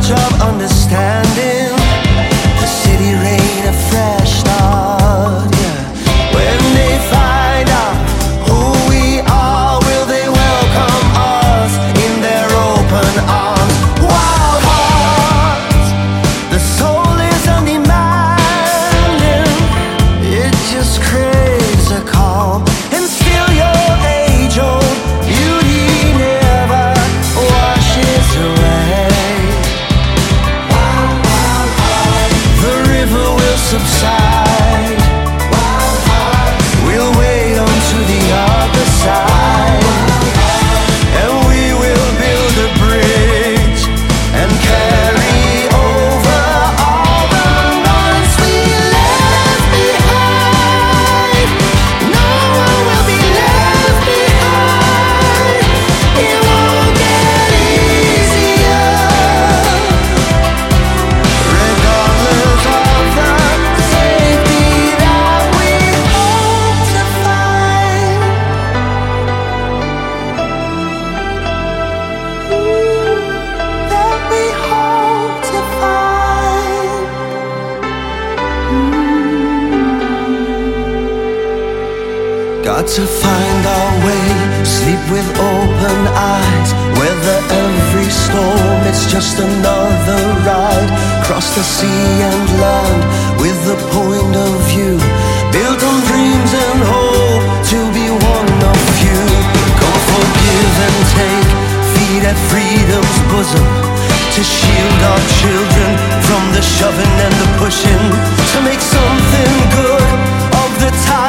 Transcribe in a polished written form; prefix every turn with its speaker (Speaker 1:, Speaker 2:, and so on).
Speaker 1: verge of understanding. The city rain a fresh start, yeah. When they find out who we are, will they welcome us in their open arms? Wild hearts, the soul is undemanding. It just craves a calm, and still your age-old beauty never washes away. The river will subside. We'll wait onto the other side, and we will build a bridge and carry over all the ones we left behind. No one will be left behind. It won't get easier, regardless of the safety that we hope to find. That we hope to find. Got to find our way, sleep with open eyes. Weather every storm, it's just another ride. Cross the sea and land with the point of view, built on dreams and hope to be one of few. Come forgive and take, feet at freedom's bosom, to shield our children from the shoving and the pushing, to make something good of the time